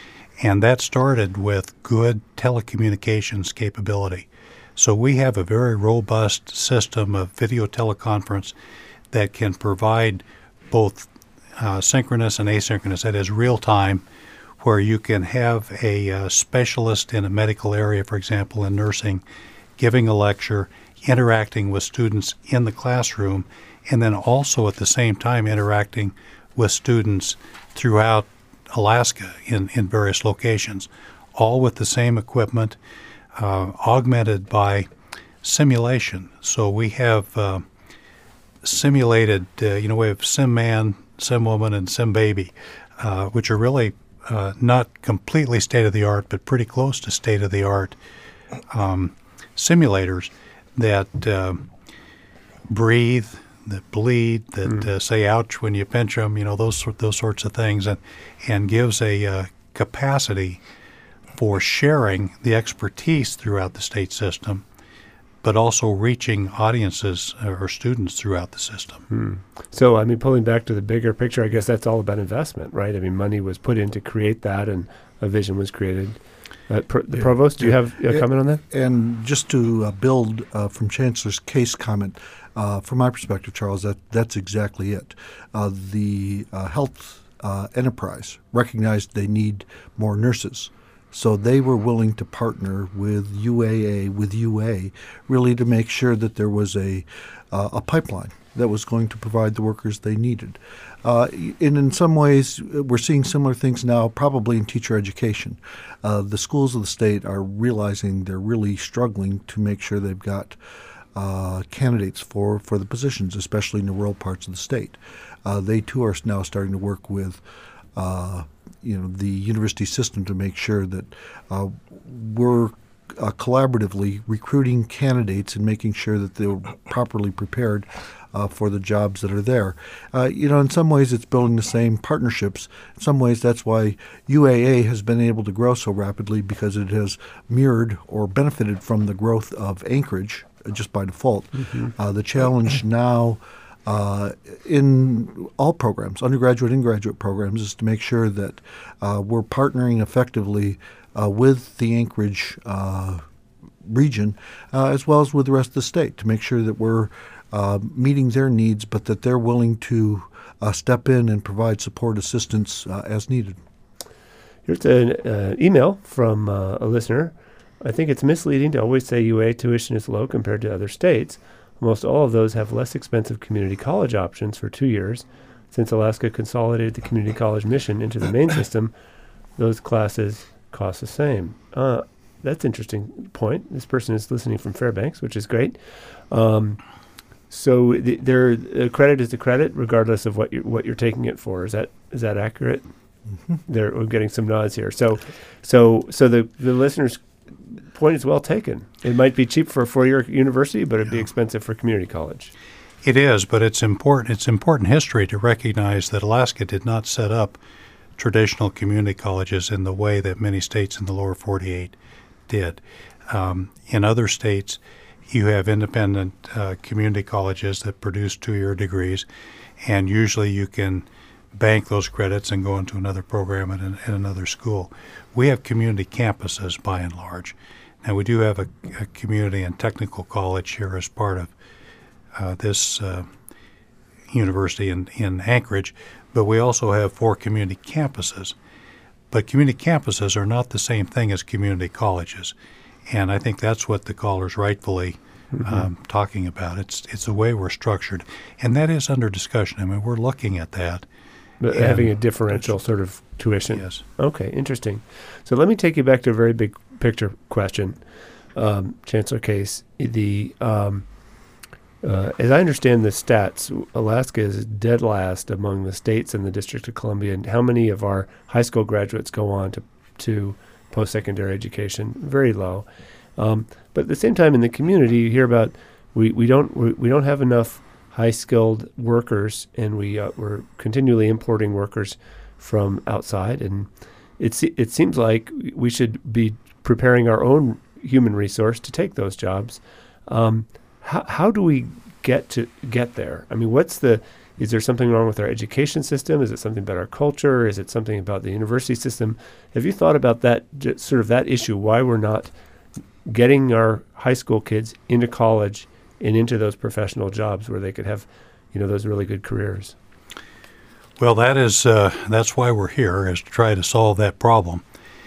And that started with good telecommunications capability. So we have a very robust system of video teleconference that can provide both uh, synchronous and asynchronous, that is real time, where you can have a uh, specialist in a medical area, for example, in nursing, giving a lecture, interacting with students in the classroom, and then also at the same time interacting with students throughout Alaska in, in various locations, all with the same equipment, uh, augmented by simulation. So we have uh, simulated, uh, you know, we have Sim Man, Sim Woman, and Sim Baby, uh, which are really uh, not completely state-of-the-art, but pretty close to state-of-the-art um, simulators that uh, breathe, that bleed, that mm. uh, say "ouch" when you pinch them, you know, those those sorts of things, and and gives a uh, capacity for sharing the expertise throughout the state system, but also reaching audiences or students throughout the system. Hmm. So, I mean, pulling back to the bigger picture, I guess that's all about investment, right? I mean, money was put in to create that, and a vision was created. Uh, Pro- the yeah. Provost, do you have a comment on that? And just to uh, build uh, from Chancellor's case comment, uh, from my perspective, Charles, that that's exactly it. Uh, the uh, health uh, enterprise recognized they need more nurses. So they were willing to partner with U A A, with U A, really to make sure that there was a uh, a pipeline that was going to provide the workers they needed. Uh, and in some ways, we're seeing similar things now, probably in teacher education. Uh, the schools of the state are realizing they're really struggling to make sure they've got uh, candidates for, for the positions, especially in the rural parts of the state. Uh, they, too, are now starting to work with uh, you know, the university system to make sure that uh, we're uh, collaboratively recruiting candidates and making sure that they're properly prepared uh, for the jobs that are there. Uh, you know, in some ways it's building the same partnerships. In some ways that's why U A A has been able to grow so rapidly, because it has mirrored or benefited from the growth of Anchorage uh, just by default. Mm-hmm. Uh, the challenge now Uh, in all programs, undergraduate and graduate programs, is to make sure that uh, we're partnering effectively uh, with the Anchorage uh, region uh, as well as with the rest of the state, to make sure that we're uh, meeting their needs, but that they're willing to uh, step in and provide support assistance uh, as needed. Here's an uh, email from uh, a listener. I think it's misleading to always say U A tuition is low compared to other states. Most all of those have less expensive community college options for two years. Since Alaska consolidated the community college mission into the main system, those classes cost the same. Uh, that's an interesting point. This person is listening from Fairbanks, which is great. Um, so the, their uh, credit is the credit, regardless of what you're, what you're taking it for. Is that is that accurate? Mm-hmm. There, we're getting some nods here. So, so, so the the listeners' point is well taken. It might be cheap for a four-year university, but it'd yeah. be expensive for community college. It is, but it's important. It's important history to recognize that Alaska did not set up traditional community colleges in the way that many states in the lower forty-eight did. Um, in other states, you have independent uh, community colleges that produce two-year degrees, and usually you can bank those credits and go into another program at, an, at another school. We have community campuses by and large. Now, we do have a, a community and technical college here as part of uh, this uh, university in, in Anchorage, but we also have four community campuses. But community campuses are not the same thing as community colleges, and I think that's what the caller's rightfully mm-hmm. um, talking about. It's it's the way we're structured, and that is under discussion. I mean, we're looking at that. But having a differential sort of tuition. Yes. Okay, interesting. So let me take you back to a very big picture question. Um, Chancellor Case, the um, uh, as I understand the stats, Alaska is dead last among the states in the District of Columbia. And how many of our high school graduates go on to to post-secondary education? Very low. Um, but at the same time, in the community, you hear about we, we don't we, we don't have enough high-skilled workers, and we uh, we're continually importing workers from outside. And it se- it seems like we should be preparing our own human resource to take those jobs. Um, how how do we get to get there? I mean, what's the is there something wrong with our education system? Is it something about our culture? Is it something about the university system? Have you thought about that, sort of that issue, why we're not getting our high school kids into college and into those professional jobs where they could have, you know, those really good careers? Well, that is uh, that's why we're here, is to try to solve that problem.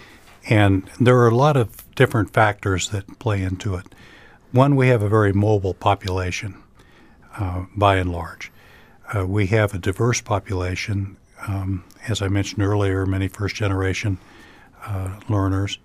And there are a lot of different factors that play into it. One, we have a very mobile population, uh, by and large. Uh, we have a diverse population um, as I mentioned earlier, many first-generation uh, learners.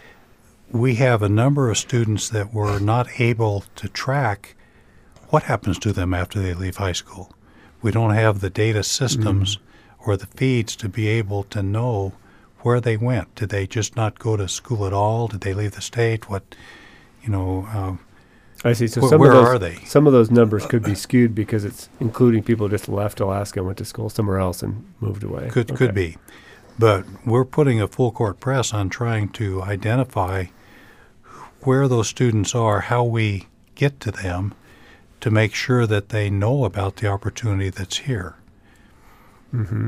We have a number of students that were not able to track what happens to them after they leave high school. We don't have the data systems mm-hmm. or the feeds to be able to know where they went. Did they just not go to school at all? Did they leave the state? What, you know, uh, I see. So wh- some where of those, are they? Some of those numbers could be skewed because it's including people who just left Alaska and went to school somewhere else and moved away. Could Okay. could be. But we're putting a full court press on trying to identify where those students are, how we get to them, to make sure that they know about the opportunity that's here. Mm-hmm.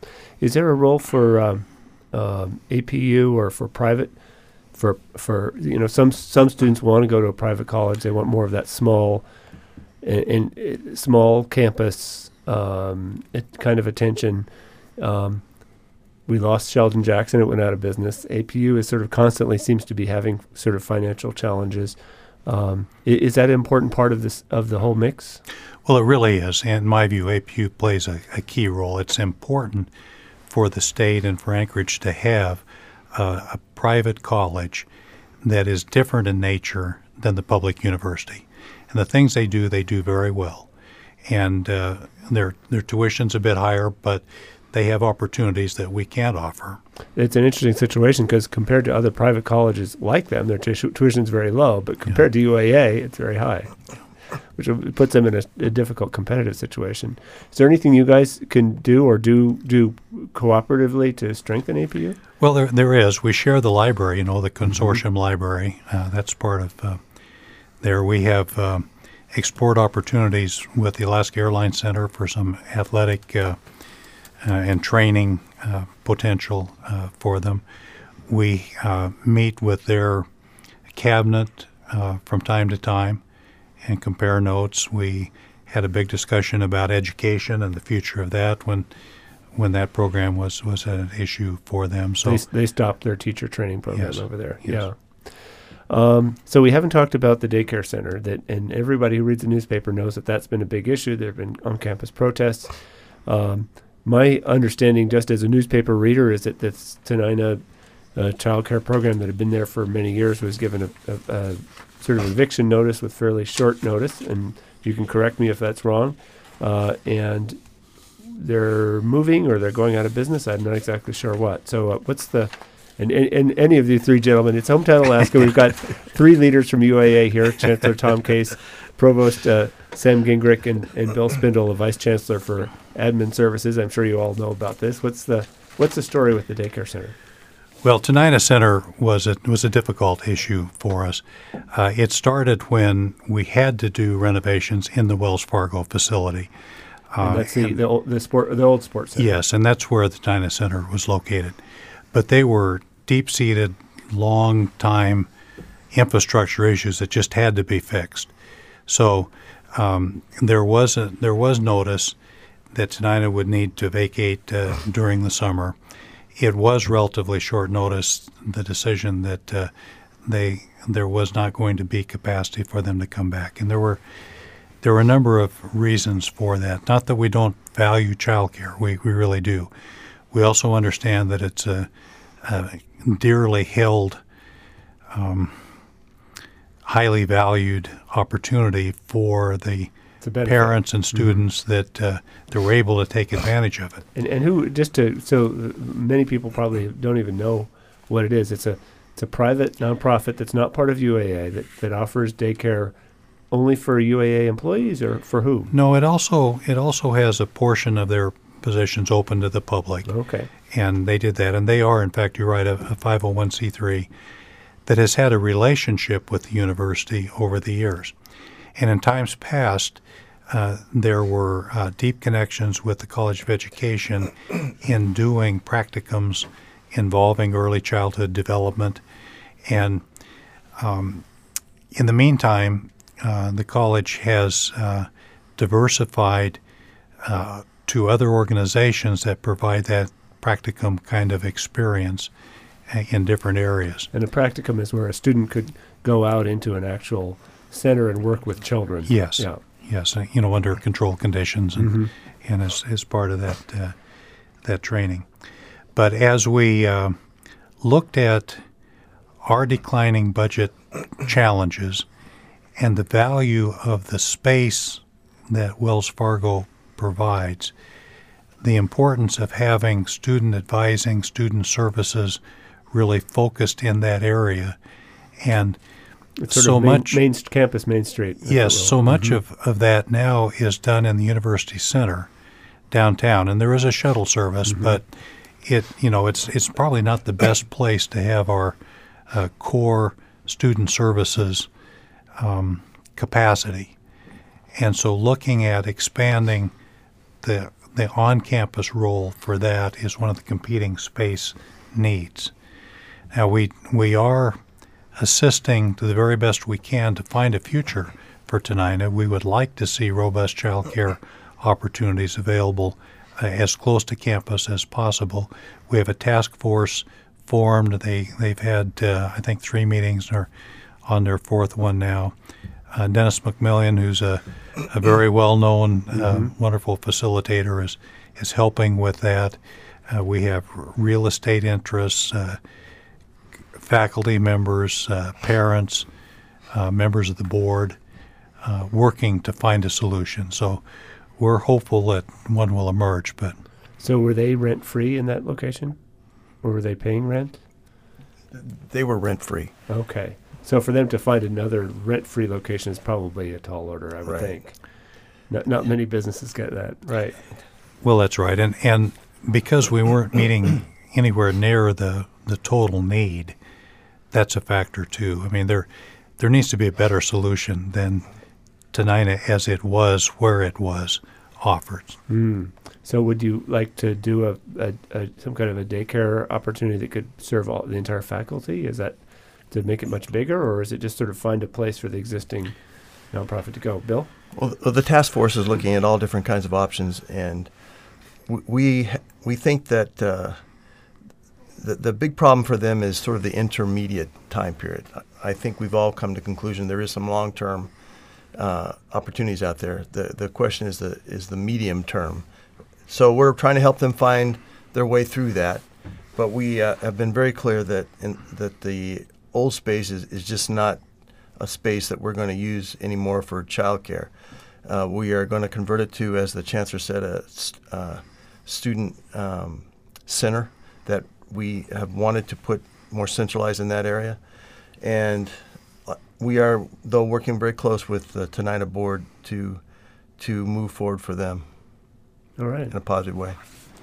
Is there a role for um, um, A P U or for private? For for you know, some some students want to go to a private college. They want more of that small, and, and small campus um, it, kind of attention. Um, we lost Sheldon Jackson; it went out of business. A P U is sort of constantly seems to be having sort of financial challenges. Um, is, is that an important part of this of the whole mix? Well, it really is. In my view, A P U plays a, a key role. It's important for the state and for Anchorage to have uh, a private college that is different in nature than the public university. And the things they do, they do very well. And uh, their their tuition's a bit higher, but they have opportunities that we can't offer. It's an interesting situation because compared to other private colleges like them, their tu- tuition's very low, but compared yeah. to U A A, it's very high, which puts them in a, a difficult competitive situation. Is there anything you guys can do or do do cooperatively to strengthen A P U? Well, there there is. We share the library, you know, the consortium mm-hmm. library. Uh, that's part of uh, there. We have uh, export opportunities with the Alaska Airlines Center for some athletic uh, uh, and training uh, potential uh, for them. We uh, meet with their cabinet uh, from time to time and compare notes. We had a big discussion about education and the future of that when when that program was, was an issue for them. So they, they stopped their teacher training program yes, over there. Yes. Yeah. Um, so we haven't talked about the daycare center, that, and everybody who reads the newspaper knows that that's been a big issue. There have been on-campus protests. Um, my understanding, just as a newspaper reader, is that this Tenina uh, child care program that had been there for many years was given a, a, a sort of eviction notice with fairly short notice, and you can correct me if that's wrong. Uh, and they're moving or they're going out of business. I'm not exactly sure what. So uh, what's the, and, and, and any of the three gentlemen, it's Hometown Alaska. We've got three leaders from U A A here, Chancellor Tom Case, Provost uh, Sam Gingrich, and, and Bill Spindle, the Vice Chancellor for Admin Services. I'm sure you all know about this. What's the what's the story with the daycare center? Well, Tenina Center was a, was a difficult issue for us. Uh, it started when we had to do renovations in the Wells Fargo facility. Uh, that's the, the, old, the, sport, the old sports center. Yes, and that's where the Tenina Center was located. But they were deep-seated, long-time infrastructure issues that just had to be fixed. So um, there was a, there was notice that Tenina would need to vacate uh, during the summer. It was relatively short notice, the decision that uh, they there was not going to be capacity for them to come back. And there were there were a number of reasons for that. Not that we don't value childcare, we, we really do. We also understand that it's a, a dearly held, um, highly valued opportunity for the parents and students mm-hmm. that uh, that were able to take advantage of it. And and who just to so many people probably don't even know what it is. It's a it's a private nonprofit that's not part of U A A that, that offers daycare only for U A A employees or for who? No, it also it also has a portion of their positions open to the public. Okay. And they did that, and they are, in fact, you're right, a, a five oh one c three that has had a relationship with the university over the years. And in times past, uh, there were uh, deep connections with the College of Education in doing practicums involving early childhood development. And um, in the meantime, uh, the college has uh, diversified uh, to other organizations that provide that practicum kind of experience in different areas. And a practicum is where a student could go out into an actual center and work with children. Yes. Yeah. Yes. Uh, you know, under controlled conditions, and mm-hmm. and as as part of that uh, that training. But as we uh, looked at our declining budget challenges and the value of the space that Wells Fargo provides, the importance of having student advising, student services really focused in that area. And It's sort so of main, much main campus, Main Street. if yes, you will. so much Mhm. of, of that now is done in the University Center downtown, and there is a shuttle service, Mm-hmm. but it you know it's it's probably not the best place to have our uh, core student services um, capacity. And so looking at expanding the the on-campus role for that is one of the competing space needs. Now we we are assisting to the very best we can to find a future for Tenina. We would like to see robust child care opportunities available uh, as close to campus as possible. We have a task force formed. They, they've had, uh, I think, three meetings and are on their fourth one now. Uh, Dennis McMillian, who's a, a very well-known, uh, Mm-hmm. wonderful facilitator, is, is helping with that. Uh, we have real estate interests, uh, faculty members, uh, parents, uh, members of the board, uh, working to find a solution. So we're hopeful that one will emerge. But So were they rent-free in that location? Or were they paying rent? They were rent-free. Okay. So for them to find another rent-free location is probably a tall order, I would Right. think. Not, not many businesses get that. Right. well, that's right. And and because we weren't meeting anywhere near the, the total need, that's a factor too. I mean, there there needs to be a better solution than Tenina as it was where it was offered. Mm. So would you like to do a, a, a some kind of a daycare opportunity that could serve all the entire faculty? Is that to make it much bigger, or is it just sort of find a place for the existing nonprofit to go? Bill? Well, the- the task force is looking at all different kinds of options, and w- we we think that uh, the the big problem for them is sort of the intermediate time period. I I think we've all come to the conclusion there is some long term uh, opportunities out there. The the question is the is the medium term. So we're trying to help them find their way through that, but we uh, have been very clear that in, that the old space is, is just not a space that we're going to use anymore for childcare. Uh, we are going to convert it to, as the chancellor said, a st- uh, student um, center that we have wanted to put more centralized in that area. And uh, we are, though, working very close with the Tenina board to to move forward for them All right. in a positive way.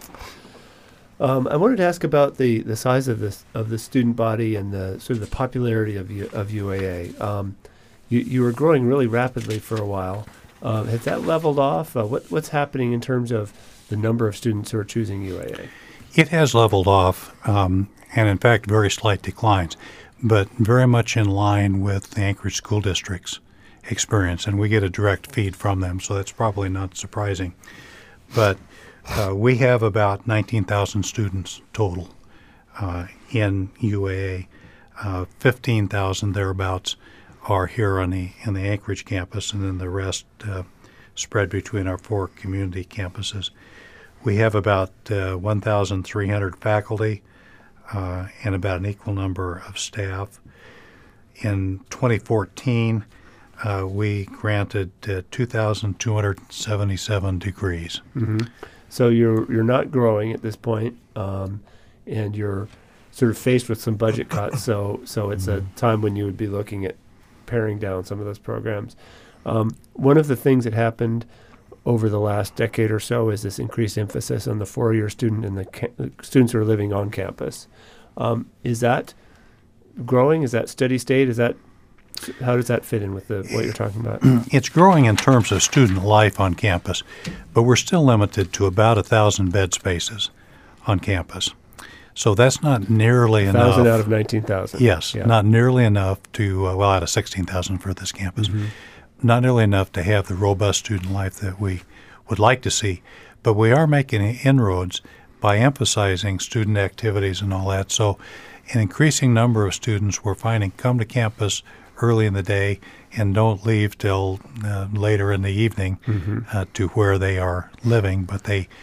Um, I wanted to ask about the, the size of this of the student body and the sort of the popularity of U, of U A A. Um, you you were growing really rapidly for a while. Um, has that leveled off? Uh, what what's happening in terms of the number of students who are choosing U A A? It has leveled off, um, and in fact, very slight declines, but very much in line with the Anchorage School District's experience, and we get a direct feed from them, so that's probably not surprising. But uh, we have about nineteen thousand students total uh, in U A A. Uh, fifteen thousand thereabouts are here on the in the Anchorage campus, and then the rest uh, spread between our four community campuses. We have about uh, one thousand three hundred faculty uh, and about an equal number of staff. In twenty fourteen, uh, we granted uh, two thousand two hundred seventy-seven degrees. Mm-hmm. So you're you're not growing at this point, um, and you're sort of faced with some budget cuts. So so it's a time when you would be looking at paring down some of those programs. Um, one of the things that happened over the last decade or so is this increased emphasis on the four-year student and the ca- uh, students who are living on campus. Um, is that growing? Is that steady state? Is that how does that fit in with the what you're talking about? It's growing in terms of student life on campus, but we're still limited to about a thousand bed spaces on campus. So that's not nearly enough. Thousand out of nineteen thousand. Yes, Yeah. not nearly enough to, uh, well, out of sixteen thousand for this campus. Mm-hmm. Not nearly enough to have the robust student life that we would like to see. But we are making inroads by emphasizing student activities and all that. So an increasing number of students we're finding come to campus early in the day and don't leave till uh, later in the evening Mm-hmm. uh, to where they are living, but they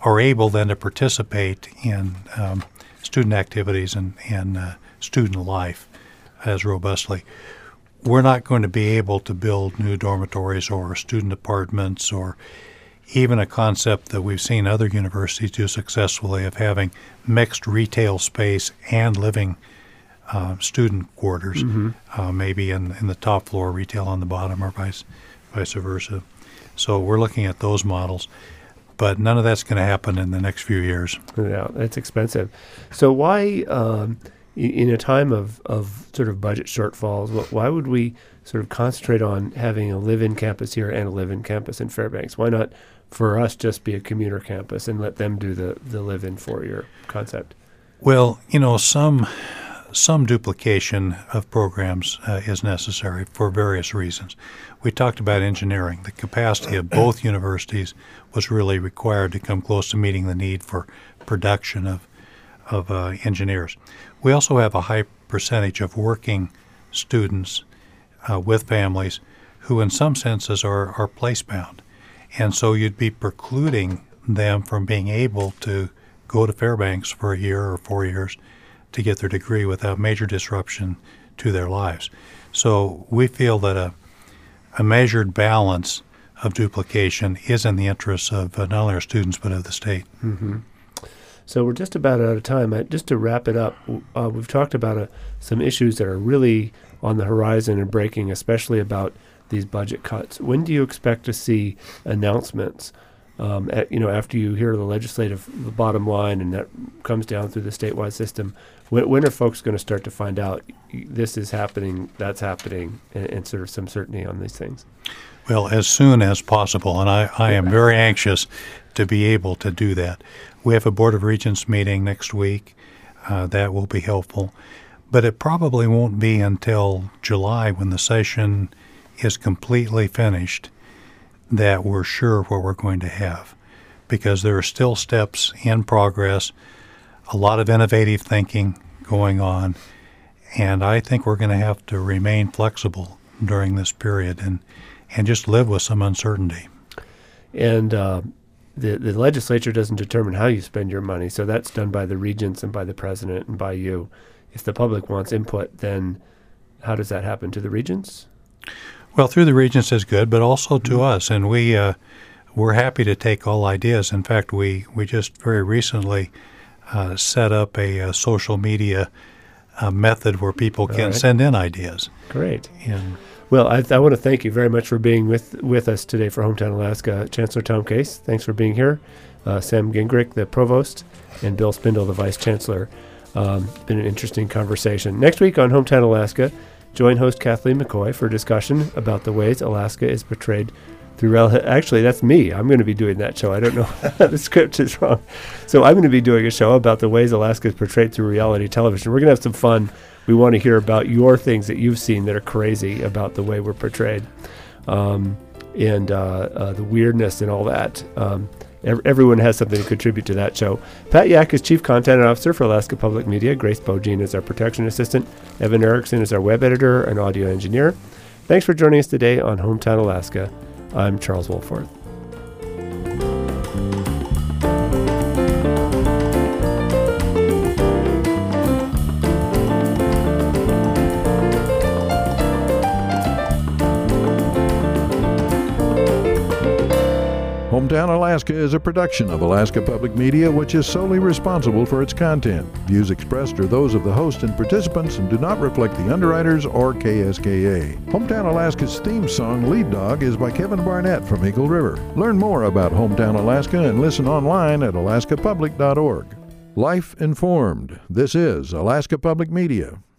are able then to participate in um, student activities and, and uh, student life as robustly. We're not going to be able to build new dormitories or student apartments or even a concept that we've seen other universities do successfully of having mixed retail space and living uh, student quarters, mm-hmm. uh, maybe in, in the top floor, retail on the bottom, or vice, vice versa. So we're looking at those models. But none of that's going to happen in the next few years. Yeah, it's expensive. So why, um, in a time of, of sort of budget shortfalls, why would we sort of concentrate on having a live-in campus here and a live-in campus in Fairbanks? Why not, for us, just be a commuter campus and let them do the, the live-in four-year concept? Well, you know, some some duplication of programs uh, is necessary for various reasons. We talked about engineering. The capacity of both universities was really required to come close to meeting the need for production of of uh, engineers. We also have a high percentage of working students uh, with families who in some senses are, are place-bound. And so you'd be precluding them from being able to go to Fairbanks for a year or four years to get their degree without major disruption to their lives. So we feel that a, a measured balance of duplication is in the interests of uh, not only our students but of the state. Mm-hmm. So we're just about out of time. I, just to wrap it up, uh, we've talked about uh, some issues that are really on the horizon and breaking, especially about these budget cuts. When do you expect to see announcements? Um, at, you know, after you hear the legislative the bottom line and that comes down through the statewide system, when, when are folks going to start to find out this is happening, that's happening, and, and sort of some certainty on these things? Well, as soon as possible, and I, I am very anxious to be able to do that. We have a Board of Regents meeting next week. Uh, that will be helpful. But it probably won't be until July, when the session is completely finished, that we're sure what we're going to have, because there are still steps in progress, a lot of innovative thinking going on, and I think we're going to have to remain flexible during this period and, and just live with some uncertainty. And uh, the, the legislature doesn't determine how you spend your money, so that's done by the regents and by the president and by you. If the public wants input, then how does that happen? To the regents? Well, through the regents is good, but also to mm-hmm. us, and we uh, we're happy to take all ideas. In fact, we we just very recently uh, set up a, a social media uh, method where people can right. send in ideas. Great. And well, I, I want to thank you very much for being with with us today for Hometown Alaska. Chancellor Tom Case, thanks for being here. Uh, Sam Gingrich, the provost, and Bill Spindle, the vice chancellor. Um, been an interesting conversation. Next week on Hometown Alaska, join host Kathleen McCoy for a discussion about the ways Alaska is portrayed through rel- Actually, that's me. I'm going to be doing that show. I don't know. The script is wrong. So I'm going to be doing a show about the ways Alaska is portrayed through reality television. We're going to have some fun. We want to hear about your things that you've seen that are crazy about the way we're portrayed, um, and uh, uh, the weirdness and all that. Um, Everyone has something to contribute to that show. Pat Yak is Chief Content Officer for Alaska Public Media. Grace Bogine is our Production Assistant. Evan Erickson is our Web Editor and Audio Engineer. Thanks for joining us today on Hometown Alaska. I'm Charles Wohlforth. Hometown Alaska is a production of Alaska Public Media, which is solely responsible for its content. Views expressed are those of the host and participants and do not reflect the underwriters or K S K A. Hometown Alaska's theme song, Lead Dog, is by Kevin Barnett from Eagle River. Learn more about Hometown Alaska and listen online at alaska public dot org. Life informed. This is Alaska Public Media.